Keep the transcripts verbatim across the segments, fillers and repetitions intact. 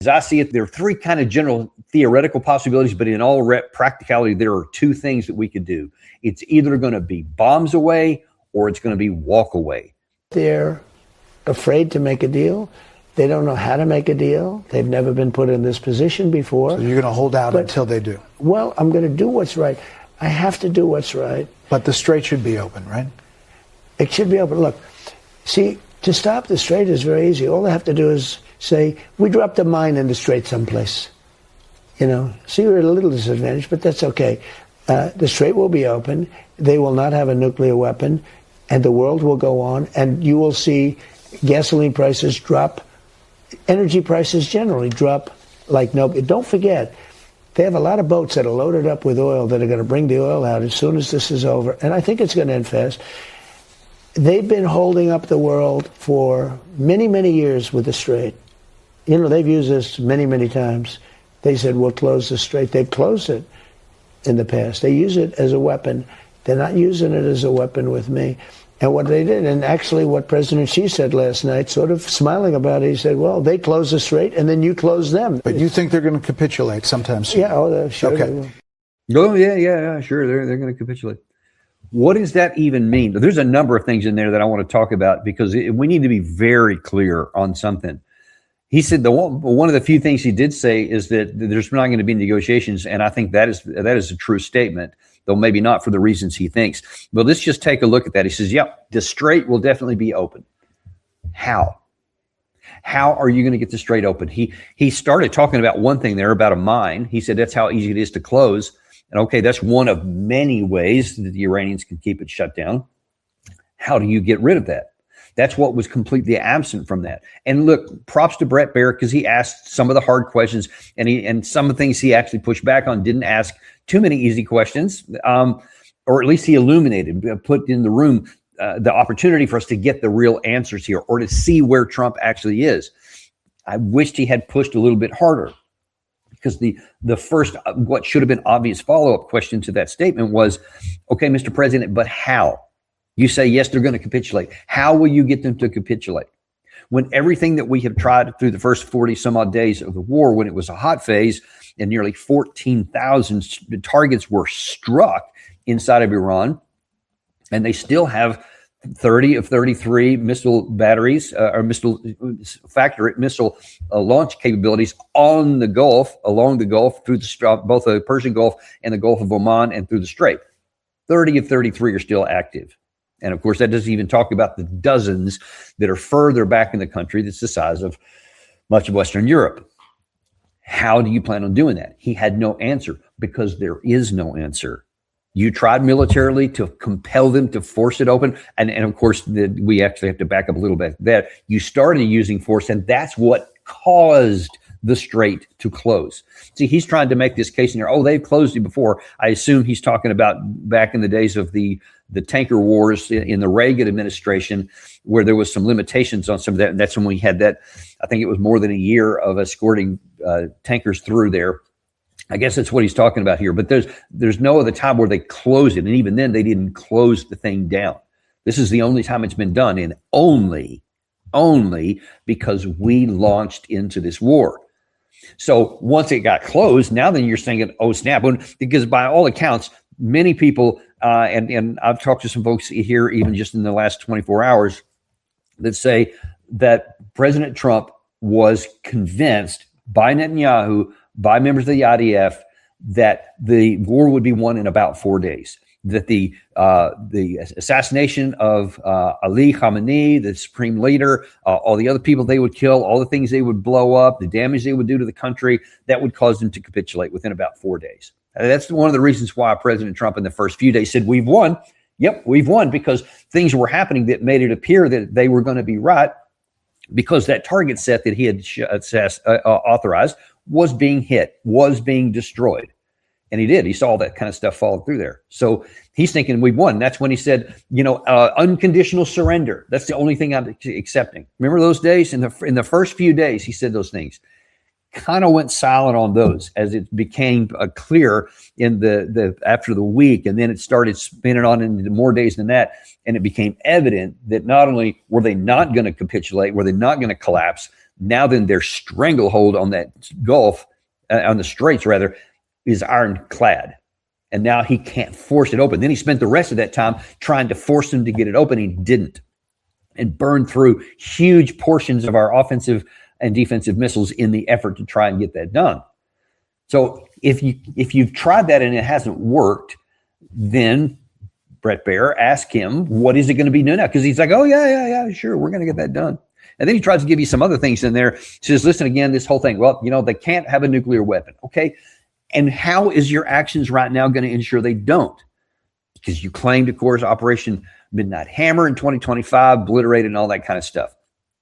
As I see it, there are three kind of general theoretical possibilities, but in all re- practicality, there are two things that we could do. It's either going to be bombs away or it's going to be walk away. They're afraid to make a deal. They don't know how to make a deal. They've never been put in this position before. So you're going to hold out but, until they do? Well, I'm going to do what's right. I have to do what's right. But the strait should be open, right? It should be open. Look, see, to stop the strait is very easy. All they have to do is say, we dropped a mine in the strait someplace. You know, so you're at a little disadvantage, but that's okay. Uh, the strait will be open. They will not have a nuclear weapon, and the world will go on, and you will see gasoline prices drop, energy prices generally drop like no. Don't forget, they have a lot of boats that are loaded up with oil that are going to bring the oil out as soon as this is over, and I think it's going to end fast. They've been holding up the world for many, many years with the strait. You know, they've used this many, many times. They said, we'll close the strait. They've closed it in the past. They use it as a weapon. They're not using it as a weapon with me. And what they did, and actually what President Xi said last night, sort of smiling about it, he said, well, they close the strait and then you close them. But you think they're going to capitulate sometime soon? Yeah, oh, sure. Okay. Oh, yeah, yeah, yeah, sure. They're, they're going to capitulate. What does that even mean? There's a number of things in there that I want to talk about because it, we need to be very clear on something. He said the one, one of the few things he did say is that there's not going to be negotiations, and I think that is that is a true statement, though maybe not for the reasons he thinks. But let's just take a look at that. He says, yep, the strait will definitely be open. How? How are you going to get the strait open? He he started talking about one thing there, about a mine. He said that's how easy it is to close. And okay, that's one of many ways that the Iranians can keep it shut down. How do you get rid of that? That's what was completely absent from that. And look, props to Bret Baier because he asked some of the hard questions, and he and some of the things he actually pushed back on didn't ask too many easy questions, um, or at least he illuminated, put in the room uh, the opportunity for us to get the real answers here or to see where Trump actually is. I wished he had pushed a little bit harder because the the first, what should have been obvious follow-up question to that statement was, okay, Mister President, but how? You say, yes, they're going to capitulate. How will you get them to capitulate? When everything that we have tried through the first forty some odd days of the war, when it was a hot phase and nearly fourteen thousand targets were struck inside of Iran, and they still have thirty of thirty-three missile batteries uh, or missile factory missile uh, launch capabilities on the Gulf, along the Gulf, through the both the Persian Gulf and the Gulf of Oman and through the Strait. thirty of thirty-three are still active. And of course, that doesn't even talk about the dozens that are further back in the country that's the size of much of Western Europe. How do you plan on doing that? He had no answer because there is no answer. You tried militarily to compel them to force it open. And, and of course, the, we actually have to back up a little bit there. You started using force, and that's what caused the strait to close. See, he's trying to make this case in there. Oh, they've closed it before. I assume he's talking about back in the days of the, the tanker wars in, in the Reagan administration, where there was some limitations on some of that. And that's when we had that, I think it was more than a year of escorting uh, tankers through there. I guess that's what he's talking about here. But there's there's no other time where they close it. And even then, they didn't close the thing down. This is the only time it's been done, and only, only because we launched into this war. So once it got closed, now then you're saying, oh, snap. Because by all accounts, many people, uh, and, and I've talked to some folks here even just in the last twenty-four hours, that say that President Trump was convinced by Netanyahu, by members of the I D F, that the war would be won in about four days. That the uh, the assassination of uh, Ali Khamenei, the supreme leader, uh, all the other people they would kill, all the things they would blow up, the damage they would do to the country, that would cause them to capitulate within about four days. And that's one of the reasons why President Trump in the first few days said, we've won. Yep, we've won, because things were happening that made it appear that they were going to be right, because that target set that he had assessed, uh, uh, authorized was being hit, was being destroyed. And he did. He saw that kind of stuff fall through there. So he's thinking we've won. That's when he said, you know, uh, unconditional surrender. That's the only thing I'm accepting. Remember those days? In the in the first few days, he said those things. Kind of went silent on those as it became uh, clear in the, the after the week. And then it started spinning on into more days than that. And it became evident that not only were they not going to capitulate, were they not going to collapse, Now then their stranglehold on that Gulf, uh, on the Straits rather, is ironclad. And now he can't force it open. Then he spent the rest of that time trying to force him to get it open. He didn't, and burned through huge portions of our offensive and defensive missiles in the effort to try and get that done. So if you if you've tried that and it hasn't worked, then Bret Baier, ask him, what is it going to be new now? Because he's like, oh yeah, yeah, yeah, sure, we're going to get that done. And then he tries to give you some other things in there. He says, listen, again, this whole thing, well, you know, they can't have a nuclear weapon. Okay. And how is your actions right now going to ensure they don't? Because you claimed, of course, Operation Midnight Hammer in twenty twenty-five, obliterated and all that kind of stuff.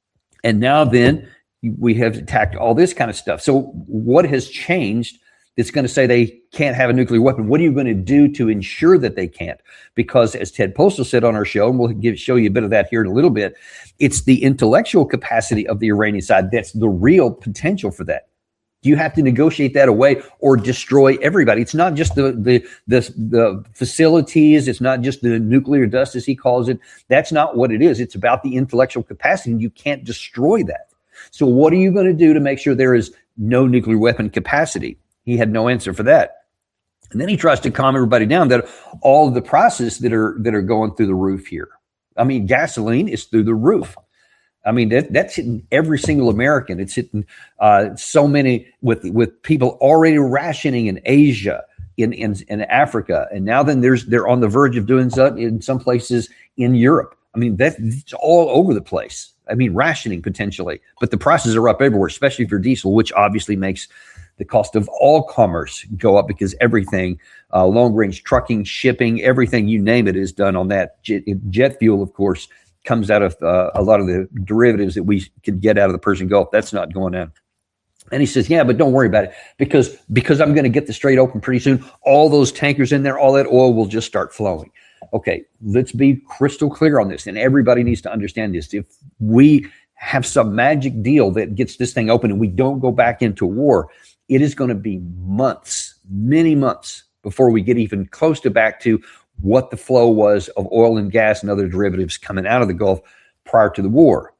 And now then we have attacked all this kind of stuff. So what has changed that's going to say they can't have a nuclear weapon? What are you going to do to ensure that they can't? Because as Ted Postal said on our show, and we'll give, show you a bit of that here in a little bit, it's the intellectual capacity of the Iranian side that's the real potential for that. You have to negotiate that away or destroy everybody. It's not just the, the the the facilities. It's not just the nuclear dust, as he calls it. That's not what it is. It's about the intellectual capacity, and you can't destroy that. So what are you going to do to make sure there is no nuclear weapon capacity? He had no answer for that. And then he tries to calm everybody down that all of the prices that are that are going through the roof here. I mean, gasoline is through the roof. I mean, that, that's hitting every single American. It's hitting uh, so many with with people already rationing in Asia, in, in in Africa, and now then there's they're on the verge of doing so in some places in Europe. I mean, that it's all over the place. I mean, rationing potentially, but the prices are up everywhere, especially for diesel, which obviously makes the cost of all commerce go up because everything, uh, long range trucking, shipping, everything you name it is done on that. Jet, jet fuel, of course, comes out of uh, a lot of the derivatives that we could get out of the Persian Gulf. That's not going on. And he says, yeah, but don't worry about it because, because I'm going to get the Strait open pretty soon. All those tankers in there, all that oil will just start flowing. Okay, let's be crystal clear on this. And everybody needs to understand this. If we have some magic deal that gets this thing open and we don't go back into war, it is going to be months, many months before we get even close to back to what the flow was of oil and gas and other derivatives coming out of the Gulf prior to the war.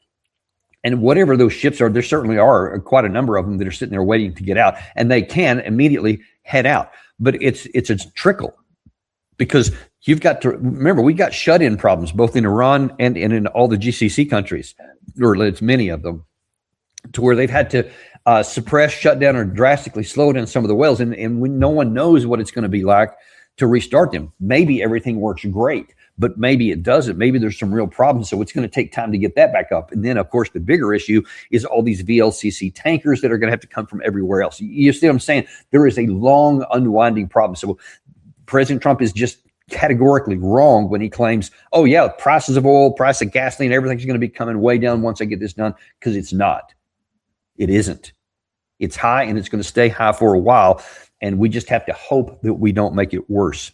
And whatever those ships are, there certainly are quite a number of them that are sitting there waiting to get out, and they can immediately head out. But it's it's a trickle because you've got to remember, we got shut-in problems both in Iran and, and in all the G C C countries, or it's many of them, to where they've had to uh, suppress, shut down, or drastically slow down some of the wells. And, and when no one knows what it's going to be like to restart them. Maybe everything works great, but maybe it doesn't. Maybe there's some real problems. So it's going to take time to get that back up. And then, of course, the bigger issue is all these V L C C tankers that are going to have to come from everywhere else. You see what I'm saying? There is a long, unwinding problem. So President Trump is just categorically wrong when he claims, oh, yeah, prices of oil, price of gasoline, everything's going to be coming way down once I get this done, because it's not. It isn't. It's high, and it's going to stay high for a while. And we just have to hope that we don't make it worse.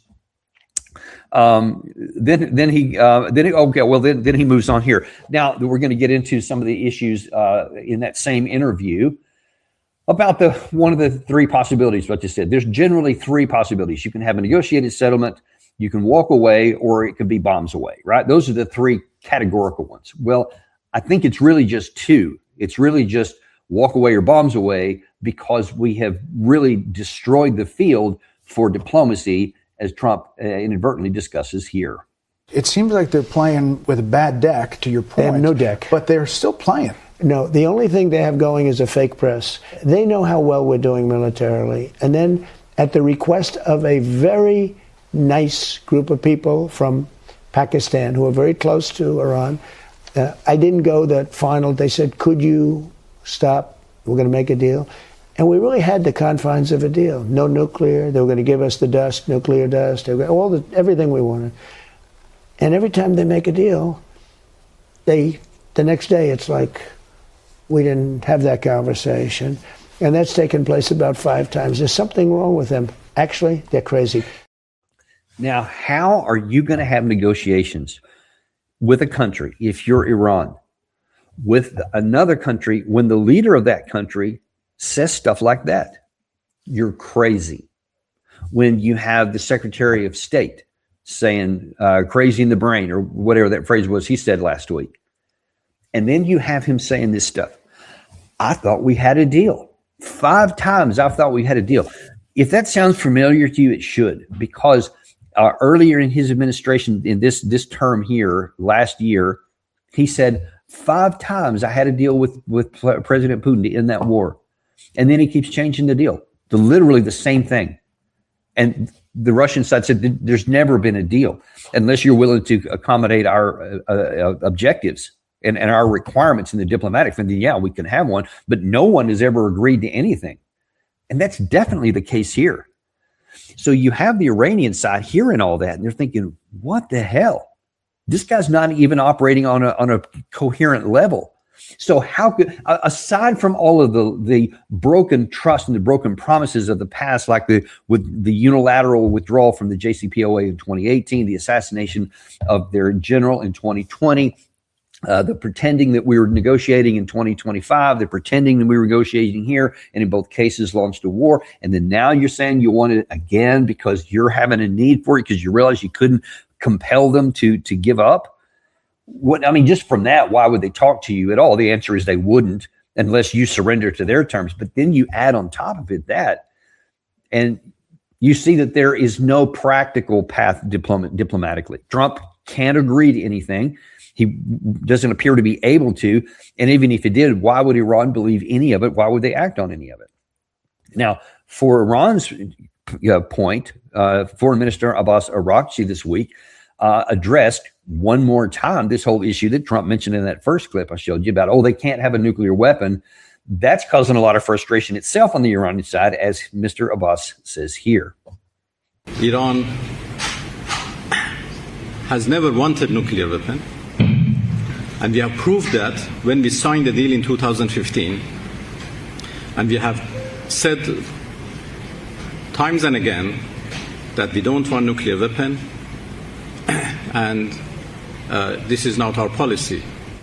Um, then, then he, uh, then he, okay, well, then, then he moves on here. Now we're going to get into some of the issues uh, in that same interview about the one of the three possibilities. What you said, there's generally three possibilities. You can have a negotiated settlement, you can walk away, or it could be bombs away. Right? Those are the three categorical ones. Well, I think it's really just two. It's really just walk away or bombs away, because we have really destroyed the field for diplomacy, as Trump uh, inadvertently discusses here. It seems like they're playing with a bad deck, to your point. They have no deck. But they're still playing. No, the only thing they have going is a fake press. They know how well we're doing militarily. And then at the request of a very nice group of people from Pakistan who are very close to Iran, uh, I didn't go that final. They said, could you stop? We're going to make a deal. And we really had the confines of a deal. No nuclear. They were going to give us the dust, nuclear dust, all the, everything we wanted. And every time they make a deal, they the next day it's like, we didn't have that conversation. And that's taken place about five times. There's something wrong with them. Actually, they're crazy. Now, how are you going to have negotiations with a country, if you're Iran, with another country, when the leader of that country says stuff like that? You're crazy. When you have the Secretary of State saying uh, crazy in the brain, or whatever that phrase was he said last week, and then you have him saying this stuff. I thought we had a deal. Five times I thought we had a deal. If that sounds familiar to you, it should, because uh, earlier in his administration, in this this term here, last year, he said five times I had a deal with, with President Putin to end that war. And then he keeps changing the deal to literally the same thing. And the Russian side said there's never been a deal unless you're willing to accommodate our uh, uh, objectives and, and our requirements in the diplomatic front. Yeah, we can have one, but no one has ever agreed to anything. And that's definitely the case here. So you have the Iranian side hearing all that, and they're thinking, what the hell? This guy's not even operating on a, on a coherent level. So how could, aside from all of the, the broken trust and the broken promises of the past, like the with the unilateral withdrawal from the J C P O A in twenty eighteen, the assassination of their general in twenty twenty, uh, the pretending that we were negotiating in twenty twenty-five, the pretending that we were negotiating here, and in both cases launched a war. And then now you're saying you want it again because you're having a need for it because you realize you couldn't compel them to to give up. What I mean, just from that, why would they talk to you at all? The answer is they wouldn't unless you surrender to their terms. But then you add on top of it that, and you see that there is no practical path diplomat, diplomatically. Trump can't agree to anything. He doesn't appear to be able to. And even if he did, why would Iran believe any of it? Why would they act on any of it? Now, for Iran's uh, point, uh, Foreign Minister Abbas Araghchi this week uh, addressed one more time this whole issue that Trump mentioned in that first clip I showed you about, oh, they can't have a nuclear weapon. That's causing a lot of frustration itself on the Iranian side, as Mister Abbas says here. Iran has never wanted nuclear weapon. And we have proved that when we signed the deal in two thousand fifteen. And we have said times and again that we don't want nuclear weapon. And Uh, this is not our policy.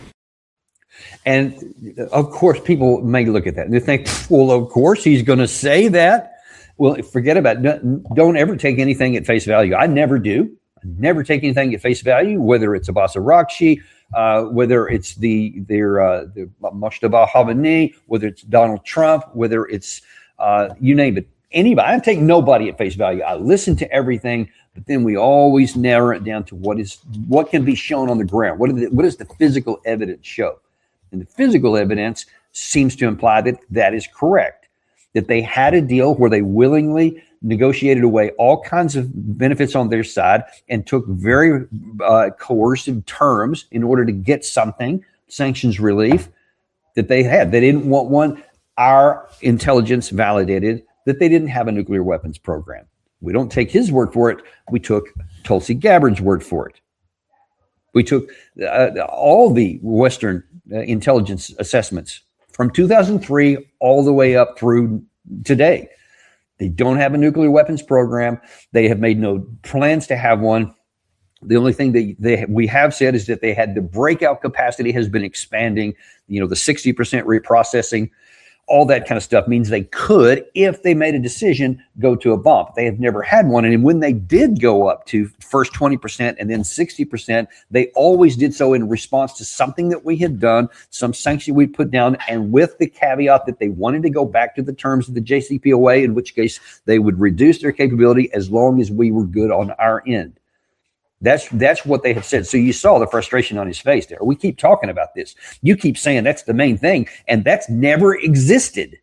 And of course, people may look at that and they think, well, of course he's going to say that. Well, forget about it. Don't ever take anything at face value. I never do. I never take anything at face value, whether it's Abbas Araghchi, uh, whether it's the their uh, the Mojtaba Khamenei, whether it's Donald Trump, whether it's uh, you name it. Anybody. I take nobody at face value. I listen to everything. But then we always narrow it down to what is what can be shown on the ground. What, the, what does the physical evidence show? And the physical evidence seems to imply that that is correct, that they had a deal where they willingly negotiated away all kinds of benefits on their side and took very uh, coercive terms in order to get something, sanctions relief, that they had. They didn't want one. Our intelligence validated that they didn't have a nuclear weapons program. We don't take his word for it. We took Tulsi Gabbard's word for it. We took uh, all the Western uh, intelligence assessments from two thousand three all the way up through today. They don't have a nuclear weapons program. They have made no plans to have one. The only thing that they we have said is that they had the breakout capacity has been expanding. You know, the sixty percent reprocessing. All that kind of stuff means they could, if they made a decision, go to a bomb. They have never had one. And when they did go up to first twenty percent and then sixty percent, they always did so in response to something that we had done, some sanction we put down, and with the caveat that they wanted to go back to the terms of the J C P O A, in which case they would reduce their capability as long as we were good on our end. That's that's what they have said. So you saw the frustration on his face there. We keep talking about this. You keep saying that's the main thing, and that's never existed.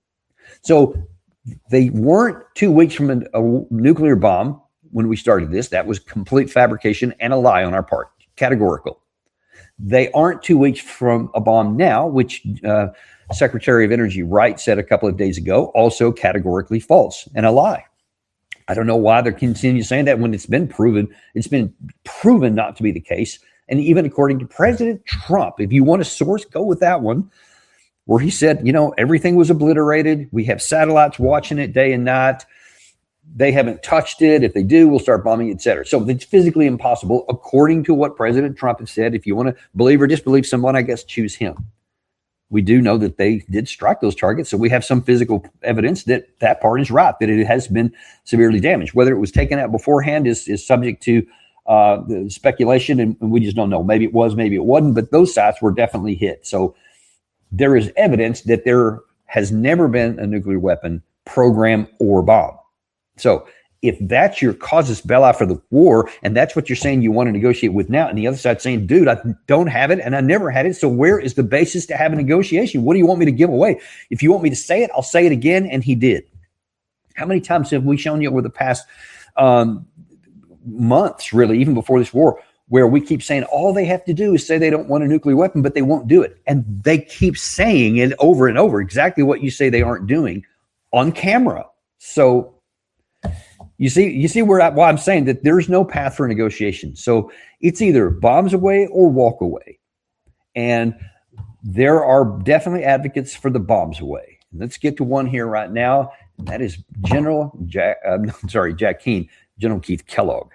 So they weren't two weeks from a, a nuclear bomb when we started this. That was complete fabrication and a lie on our part, categorical. They aren't two weeks from a bomb now, which uh, Secretary of Energy Wright said a couple of days ago, also categorically false and a lie. I don't know why they're continuing saying that when it's been proven, it's been proven not to be the case. And even according to President Trump, if you want a source, go with that one, where he said, you know, everything was obliterated. We have satellites watching it day and night. They haven't touched it. If they do, we'll start bombing, et cetera. So it's physically impossible, according to what President Trump has said. If you want to believe or disbelieve someone, I guess choose him. We do know that they did strike those targets. So we have some physical evidence that that part is right, that it has been severely damaged. Whether it was taken out beforehand is, is subject to uh, speculation, and we just don't know. Maybe it was, maybe it wasn't, but those sites were definitely hit. So there is evidence that there has never been a nuclear weapon program or bomb. So if that's your casus belli for the war, and that's what you're saying you want to negotiate with now, and the other side saying, dude, I don't have it and I never had it. So where is the basis to have a negotiation? What do you want me to give away? If you want me to say it, I'll say it again. And he did. How many times have we shown you over the past um, months, really, even before this war, where we keep saying all they have to do is say they don't want a nuclear weapon, but they won't do it. And they keep saying it over and over, exactly what you say they aren't doing on camera. So you see, you see where I, why I'm saying that there's no path for negotiation. So it's either bombs away or walk away. And there are definitely advocates for the bombs away. Let's get to one here right now. That is General Jack, uh, sorry, Jack Keane, General Keith Kellogg.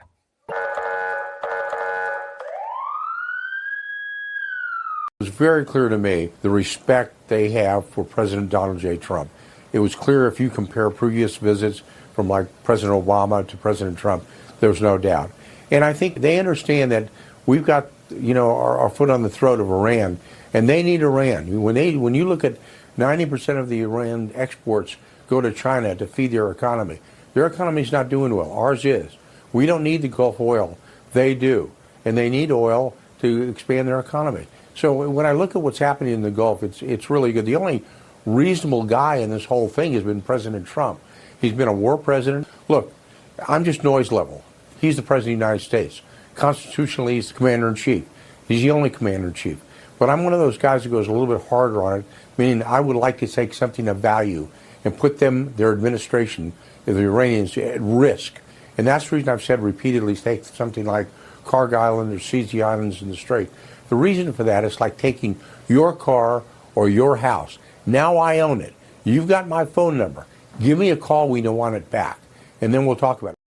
It was very clear to me the respect they have for President Donald J. Trump. It was clear if you compare previous visits from like President Obama to President Trump, there's no doubt. And I think they understand that we've got, you know, our, our foot on the throat of Iran, and they need Iran. When they, when you look at ninety percent of the Iran exports go to China to feed their economy, their economy's not doing well. Ours is. We don't need the Gulf oil. They do. And they need oil to expand their economy. So when I look at what's happening in the Gulf, it's it's really good. The only reasonable guy in this whole thing has been President Trump. He's been a war president. Look, I'm just noise level. He's the president of the United States. Constitutionally, he's the commander-in-chief. He's the only commander-in-chief. But I'm one of those guys who goes a little bit harder on it, meaning I would like to take something of value and put them, their administration, the Iranians, at risk. And that's the reason I've said repeatedly, take something like Kharg Island or seize the islands in the Strait. The reason for that is like taking your car or your house. Now I own it. You've got my phone number. Give me a call when you want it back, and then we'll talk about it.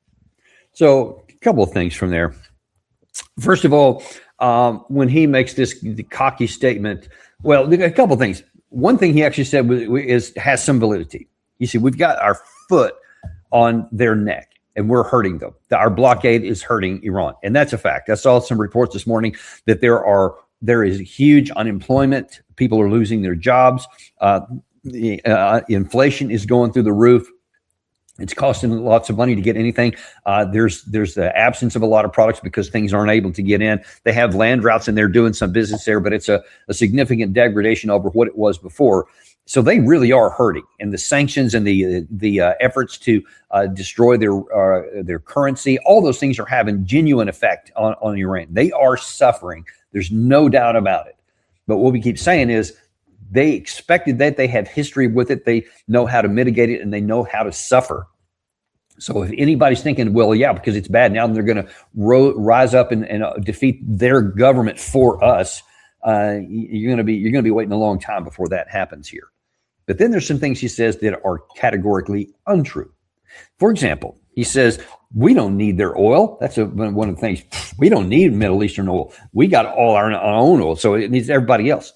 So a couple of things from there. First of all, um, when he makes this cocky statement, well, a couple of things. One thing he actually said was, is has some validity. You see, we've got our foot on their neck, and we're hurting them. Our blockade is hurting Iran, and that's a fact. I saw some reports this morning that there are there is huge unemployment. People are losing their jobs. Uh, the uh, inflation is going through the roof. It's costing lots of money to get anything. Uh, there's there's the absence of a lot of products because things aren't able to get in. They have land routes and they're doing some business there, but it's a, a significant degradation over what it was before. So they really are hurting, and the sanctions and the the uh, efforts to uh, destroy their uh, their currency, all those things are having genuine effect on, on Iran. They are suffering. There's no doubt about it. But what we keep saying is they expected that. They have history with it. They know how to mitigate it, and they know how to suffer. So if anybody's thinking, well, yeah, because it's bad now, they're going to ro- rise up and, and uh, defeat their government for us. Uh, you're going to be you're going to be waiting a long time before that happens here. But then there's some things he says that are categorically untrue. For example, he says we don't need their oil. That's a, one of the things. We don't need Middle Eastern oil. We got all our, our own oil, so it needs everybody else.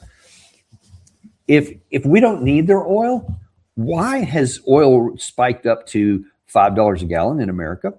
If if we don't need their oil, why has oil spiked up to five dollars a gallon in America?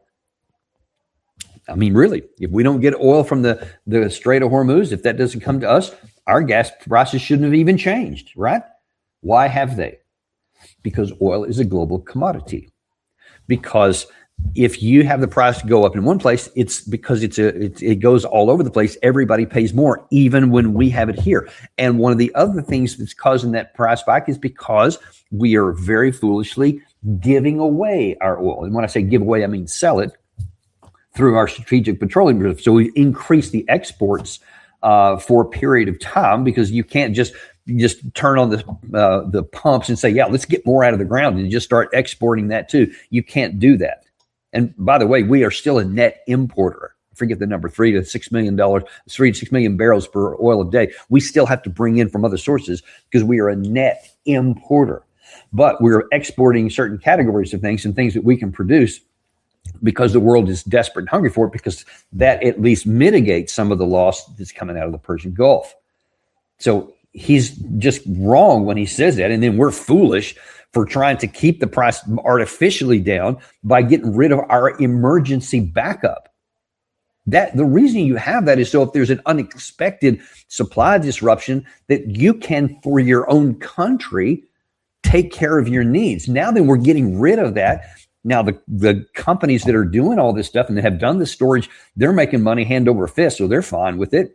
I mean, really, if we don't get oil from the, the Strait of Hormuz, if that doesn't come to us, our gas prices shouldn't have even changed, right? Why have they? Because oil is a global commodity. Because if you have the price go up in one place, it's because it's a it, it goes all over the place. Everybody pays more, even when we have it here. And one of the other things that's causing that price spike is because we are very foolishly giving away our oil. And when I say give away, I mean sell it through our strategic petroleum reserve. So we increase the exports uh, for a period of time, because you can't just you just turn on the uh, the pumps and say, yeah, let's get more out of the ground and just start exporting that too. You can't do that. And by the way, we are still a net importer. I forget the number, three to six million dollars, three to six million barrels per oil a day. We still have to bring in from other sources because we are a net importer. But we're exporting certain categories of things and things that we can produce because the world is desperate and hungry for it, because that at least mitigates some of the loss that's coming out of the Persian Gulf. So he's just wrong when he says that. And then we're foolish for trying to keep the price artificially down by getting rid of our emergency backup. That the reason you have that is so if there's an unexpected supply disruption, that you can, for your own country, take care of your needs. Now that we're getting rid of that, now the, the companies that are doing all this stuff and that have done the storage, they're making money hand over fist, so they're fine with it.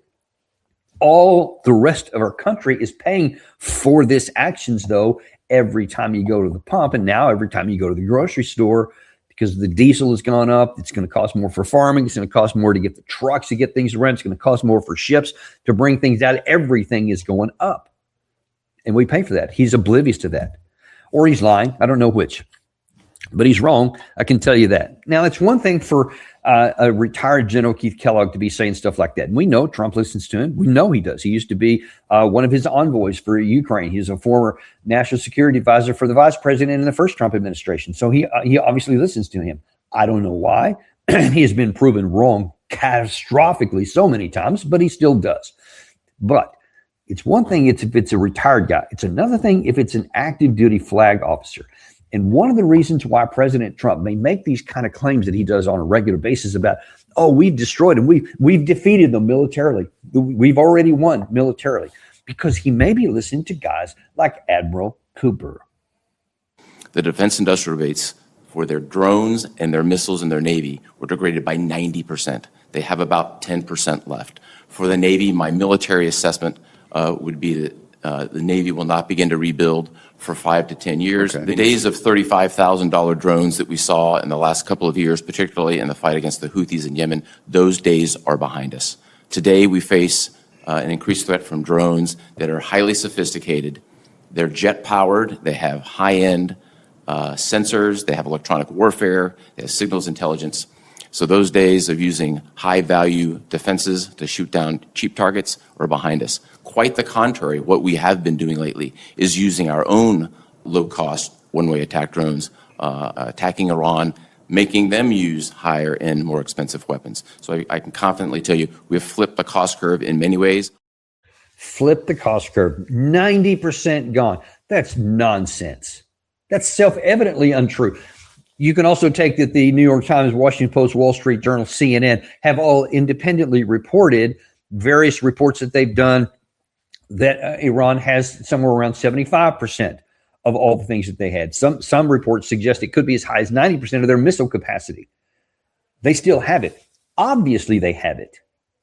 All the rest of our country is paying for this actions, though, every time you go to the pump, and now every time you go to the grocery store, because the diesel has gone up. It's going to cost more for farming. It's going to cost more to get the trucks to get things around. It's going to cost more for ships to bring things out. Everything is going up. And we pay for that. He's oblivious to that. Or he's lying. I don't know which. But he's wrong. I can tell you that. Now, it's one thing for uh, a retired General Keith Kellogg to be saying stuff like that. And we know Trump listens to him. We know he does. He used to be uh, one of his envoys for Ukraine. He's a former national security advisor for the vice president in the first Trump administration. So he uh, he obviously listens to him. I don't know why. He has been proven wrong catastrophically so many times, but he still does. But it's one thing it's if it's a retired guy. It's another thing if it's an active duty flag officer. And one of the reasons why President Trump may make these kind of claims that he does on a regular basis about, oh, we've destroyed them, we've, we've defeated them militarily, we've already won militarily, because he may be listening to guys like Admiral Cooper. The defense industrial base for their drones and their missiles and their Navy were degraded by ninety percent. They have about ten percent left. For the Navy, my military assessment uh, would be that uh, the Navy will not begin to rebuild for five to ten years. Okay. The days of thirty-five thousand dollars drones that we saw in the last couple of years, particularly in the fight against the Houthis in Yemen, those days are behind us. Today, we face uh, an increased threat from drones that are highly sophisticated. They're jet-powered. They have high-end uh, sensors. They have electronic warfare. They have signals intelligence. So those days of using high-value defenses to shoot down cheap targets are behind us. Quite the contrary, what we have been doing lately is using our own low-cost one-way attack drones, uh, attacking Iran, making them use higher-end, more expensive weapons. So I, I can confidently tell you we have flipped the cost curve in many ways. Flip the cost curve. ninety percent gone. That's nonsense. That's self-evidently untrue. You can also take that the New York Times, Washington Post, Wall Street Journal, C N N have all independently reported various reports that they've done that uh, Iran has somewhere around seventy-five percent of all the things that they had. Some some reports suggest it could be as high as ninety percent of their missile capacity. They still have it. Obviously, they have it.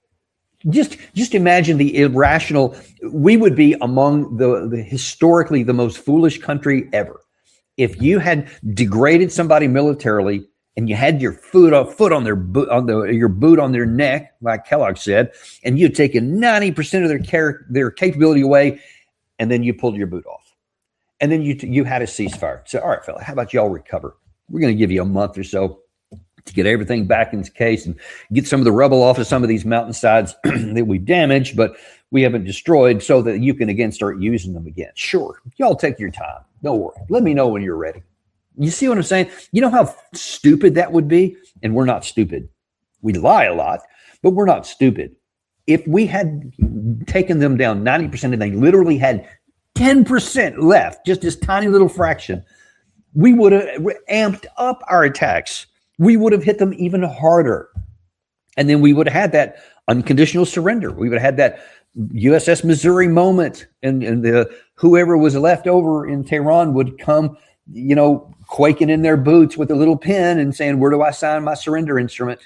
Just just imagine the irrational. We would be among the, the historically the most foolish country ever if you had degraded somebody militarily and you had your foot on foot on their boot on the your boot on their neck, like Kellogg said, and you'd taken ninety percent of their care, their capability away, and then you pulled your boot off, and then you you had a ceasefire. So, all right, fella, how about y'all recover? We're going to give you a month or so to get everything back in its case and get some of the rubble off of some of these mountainsides that we damaged, but we haven't destroyed, so that you can again start using them again. Sure, y'all take your time. Don't worry. Let me know when you're ready. You see what I'm saying? You know how stupid that would be? And we're not stupid. We lie a lot, but we're not stupid. If we had taken them down ninety percent and they literally had ten percent left, just this tiny little fraction, we would have amped up our attacks. We would have hit them even harder. And then we would have had that unconditional surrender. We would have had that U S S Missouri moment, and, and the whoever was left over in Tehran would come, you know, quaking in their boots with a little pen and saying, where do I sign my surrender instrument?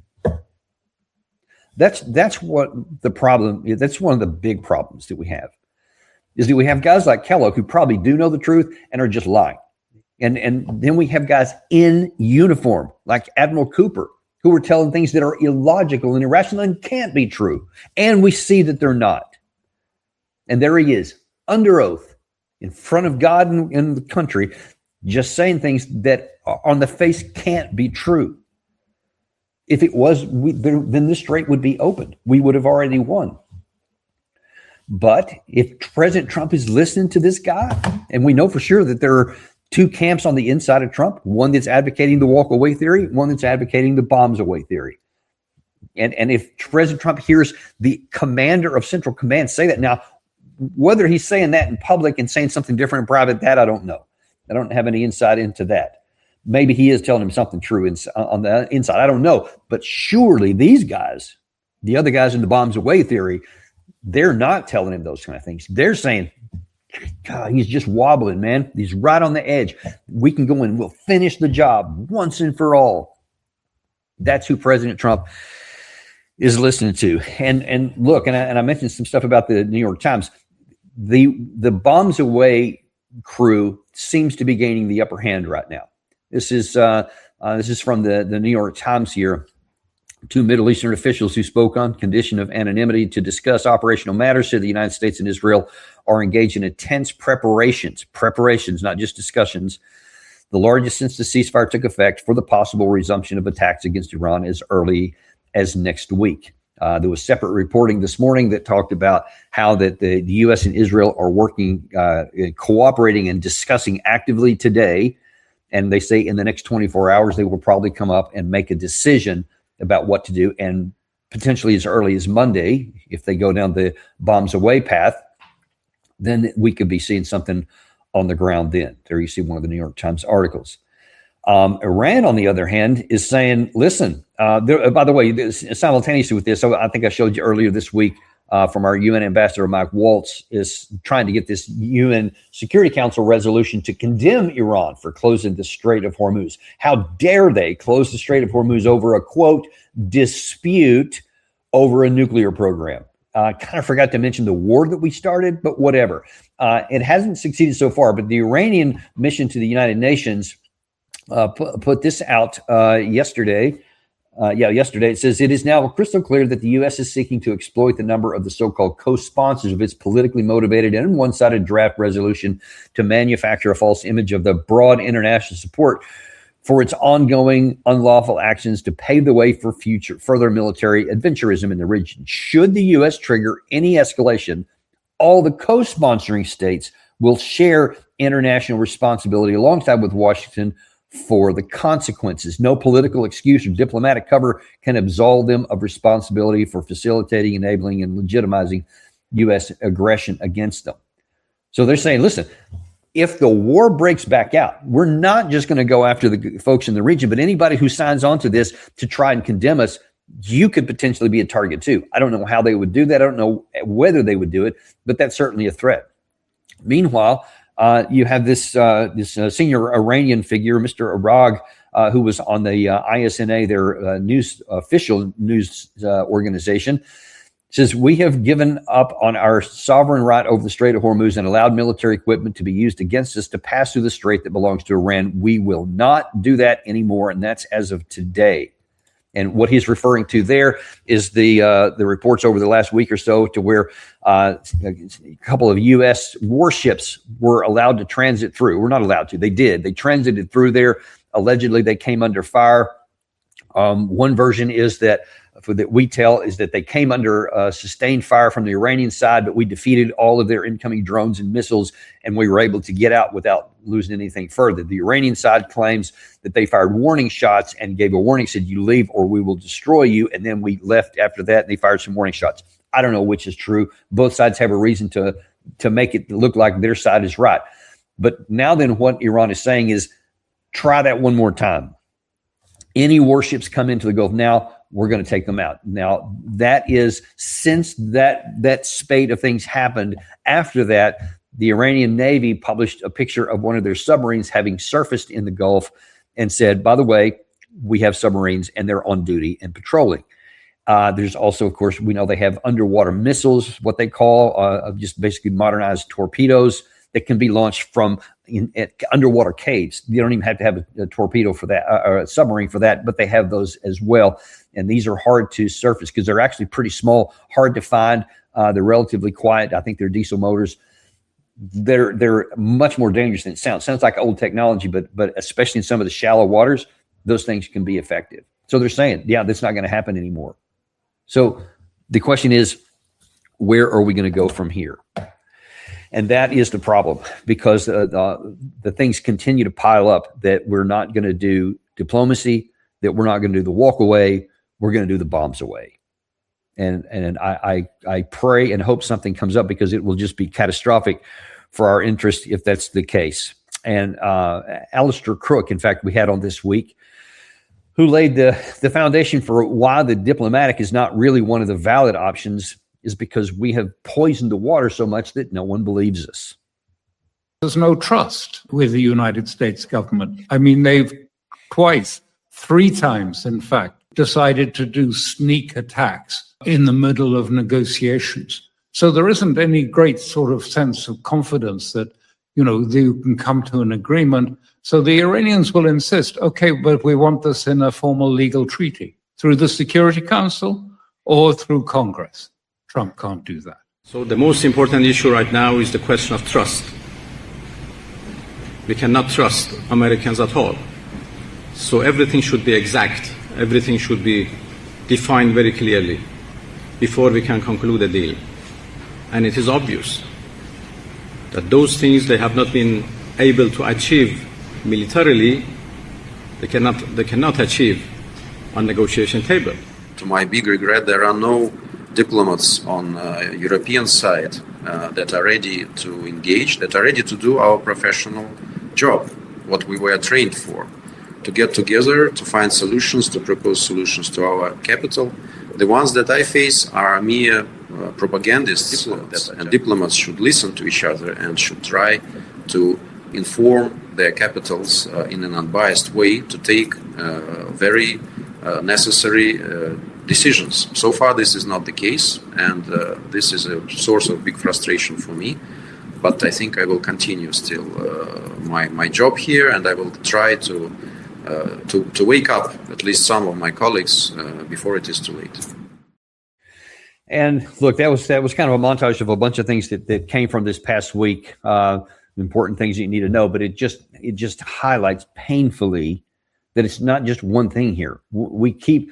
That's that's what the problem is. That's one of the big problems that we have, is that we have guys like Kellogg who probably do know the truth and are just lying. And, and then we have guys in uniform like Admiral Cooper who are telling things that are illogical and irrational and can't be true. And we see that they're not. And there he is, under oath, in front of God and, and the country, just saying things that on the face can't be true. If it was, we, then the strait would be open. We would have already won. But if President Trump is listening to this guy, and we know for sure that there are two camps on the inside of Trump, one that's advocating the walk away theory, one that's advocating the bombs away theory. And, and if President Trump hears the commander of Central Command say that, now, whether he's saying that in public and saying something different in private, that I don't know. I don't have any insight into that. maybe he is telling him something true in, on the inside. I don't know. But surely these guys, the other guys in the bombs away theory, they're not telling him those kind of things. They're saying, God, he's just wobbling, man. He's right on the edge. We can go in. We'll finish the job once and for all. That's who President Trump is listening to. And and look, and I, and I mentioned some stuff about the New York Times. The the bombs away crew seems to be gaining the upper hand right now. This is uh, uh, this is from the, the New York Times here. Two Middle Eastern officials who spoke on condition of anonymity to discuss operational matters said the United States and Israel are engaged in intense preparations, preparations, not just discussions, the largest since the ceasefire took effect for the possible resumption of attacks against Iran as early as next week. Uh, there was separate reporting this morning that talked about how that the, the U S and Israel are working, uh, cooperating and discussing actively today. And they say in the next twenty-four hours, they will probably come up and make a decision about what to do. And potentially as early as Monday, if they go down the bombs away path, then we could be seeing something on the ground then. There you see one of the New York Times articles. Um, Iran, on the other hand, is saying, listen, uh, there, by the way, this, simultaneously with this, so I think I showed you earlier this week uh, from our U N ambassador, Mike Waltz, is trying to get this U N Security Council resolution to condemn Iran for closing the Strait of Hormuz. How dare they close the Strait of Hormuz over a, quote, dispute over a nuclear program. I uh, kind of forgot to mention the war that we started, but whatever. Uh, it hasn't succeeded so far, but the Iranian mission to the United Nations uh, put, put this out uh, yesterday. Uh, yeah, yesterday. It says, it is now crystal clear that the U S is seeking to exploit the number of the so-called co-sponsors of its politically motivated and one-sided draft resolution to manufacture a false image of the broad international support for its ongoing unlawful actions to pave the way for future further military adventurism in the region. Should the U S trigger any escalation, all the co-sponsoring states will share international responsibility alongside with Washington for the consequences. No political excuse or diplomatic cover can absolve them of responsibility for facilitating, enabling, and legitimizing U S aggression against them. So they're saying, listen, if the war breaks back out, we're not just going to go after the folks in the region, but anybody who signs on to this to try and condemn us, you could potentially be a target too. I don't know how they would do that. I don't know whether they would do it, but that's certainly a threat. Meanwhile, uh, you have this uh, this uh, senior Iranian figure, Mister Arag, uh, who was on the uh, I S N A, their uh, news official news uh, organization, says, we have given up on our sovereign right over the Strait of Hormuz and allowed military equipment to be used against us to pass through the strait that belongs to Iran. We will not do that anymore, and that's as of today. And what he's referring to there is the uh, the reports over the last week or so to where uh, a couple of U S warships were allowed to transit through. We're not allowed to. They did. They transited through there. Allegedly, they came under fire. Um, one version is that for that we tell is that they came under uh, sustained fire from the Iranian side, but we defeated all of their incoming drones and missiles, and we were able to get out without losing anything further. The Iranian side claims that they fired warning shots and gave a warning, said, you leave or we will destroy you. And then we left after that, and they fired some warning shots. I don't know which is true. Both sides have a reason to, to make it look like their side is right. But now then what Iran is saying is, try that one more time. Any warships come into the Gulf now, we're going to take them out. Now, that is, since that that spate of things happened, after that, the Iranian Navy published a picture of one of their submarines having surfaced in the Gulf and said, by the way, we have submarines and they're on duty and patrolling. Uh, there's also, of course, we know they have underwater missiles, what they call uh, just basically modernized torpedoes that can be launched from in, at underwater caves. You don't even have to have a, a torpedo for that, uh, or a submarine for that, but they have those as well. And these are hard to surface because they're actually pretty small, hard to find. Uh, they're relatively quiet. I think they're diesel motors. They're they're much more dangerous than it sounds. Sounds like old technology, but but especially in some of the shallow waters, those things can be effective. So they're saying, yeah, that's not going to happen anymore. So the question is, where are we going to go from here? And that is the problem, because uh, the, the things continue to pile up that we're not going to do diplomacy, that we're not going to do the walk away, we're going to do the bombs away. And and I, I I pray and hope something comes up, because it will just be catastrophic for our interest if that's the case. and uh, Alistair Crook, in fact, we had on this week, who laid the, the foundation for why the diplomatic is not really one of the valid options, is because we have poisoned the water so much that no one believes us. There's no trust with the United States government. I mean, they've twice, three times, in fact, decided to do sneak attacks in the middle of negotiations. So there isn't any great sort of sense of confidence that, you know, you can come to an agreement. So the Iranians will insist, okay, but we want this in a formal legal treaty through the Security Council or through Congress. Trump can't do that. So the most important issue right now is the question of trust. We cannot trust Americans at all. So everything should be exact. Everything should be defined very clearly before we can conclude a deal. And it is obvious that those things they have not been able to achieve militarily, they cannot, they cannot achieve on negotiation table. To my big regret, there are no diplomats on uh, European side uh, that are ready to engage, that are ready to do our professional job, what we were trained for, to get together, to find solutions, to propose solutions to our capital. The ones that I face are mere uh, propagandists, uh, that, and diplomats should listen to each other and should try to inform their capitals uh, in an unbiased way to take uh, very uh, necessary uh, decisions. So far, this is not the case, and uh, this is a source of big frustration for me. But I think I will continue still uh, my, my job here, and I will try to, uh, to to wake up at least some of my colleagues uh, before it is too late. And look, that was that was kind of a montage of a bunch of things that, that came from this past week, uh, important things you need to know. But it just it just highlights painfully that it's not just one thing here. We keep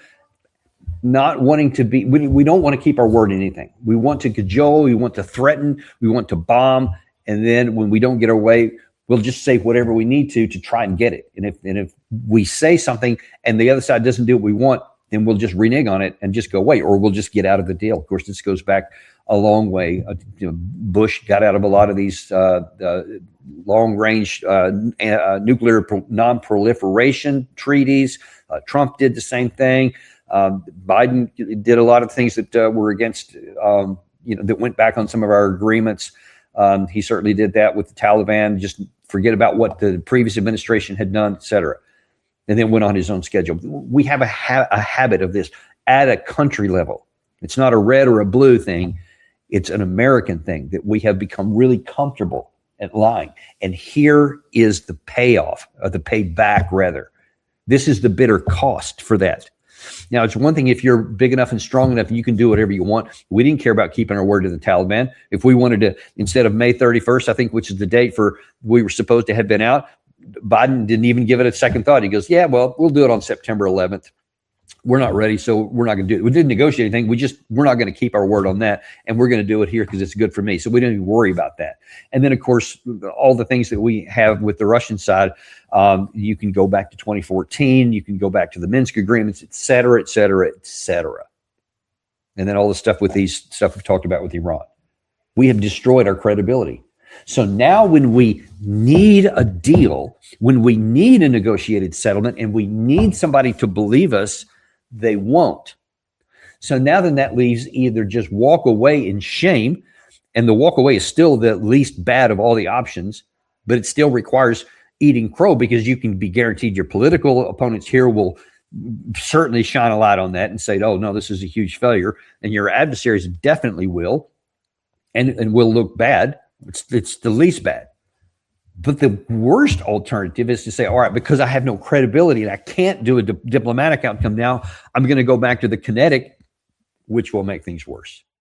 not wanting to be, we, we don't want to keep our word in anything. We want to cajole, we want to threaten, we want to bomb. And then when we don't get our way, we'll just say whatever we need to to try and get it. And if and if we say something and the other side doesn't do what we want, then we'll just renege on it and just go away, or we'll just get out of the deal. Of course, this goes back a long way. Uh, you know, Bush got out of a lot of these uh, uh, long-range uh, uh, nuclear pro- non-proliferation treaties. Uh, Trump did the same thing. Um, Biden did a lot of things that uh, were against, um, you know, that went back on some of our agreements. Um, he certainly did that with the Taliban, just forget about what the previous administration had done, et cetera, and then went on his own schedule. We have a, ha- a habit of this at a country level. It's not a red or a blue thing. It's an American thing that we have become really comfortable at lying. And here is the payoff, or the payback, rather. This is the bitter cost for that. Now, it's one thing if you're big enough and strong enough and you can do whatever you want. We didn't care about keeping our word to the Taliban. If we wanted to, instead of May thirty-first, I think, which is the date for we were supposed to have been out, Biden didn't even give it a second thought. He goes, yeah, well, we'll do it on September eleventh. We're not ready, so we're not going to do it. We didn't negotiate anything. We just, we're not going to keep our word on that, and we're going to do it here because it's good for me. So we didn't even worry about that. And then, of course, all the things that we have with the Russian side, um, you can go back to twenty fourteen, you can go back to the Minsk agreements, et cetera, et cetera, et cetera. And then all the stuff with these stuff we've talked about with Iran. We have destroyed our credibility. So now when we need a deal, when we need a negotiated settlement, and we need somebody to believe us, they won't. So now then that leaves either just walk away in shame, and the walk away is still the least bad of all the options, but it still requires eating crow because you can be guaranteed your political opponents here will certainly shine a light on that and say, oh, no, this is a huge failure. And your adversaries definitely will and, and will look bad. It's, it's the least bad. But the worst alternative is to say, all right, because I have no credibility and I can't do a di- diplomatic outcome now, I'm going to go back to the kinetic, which will make things worse.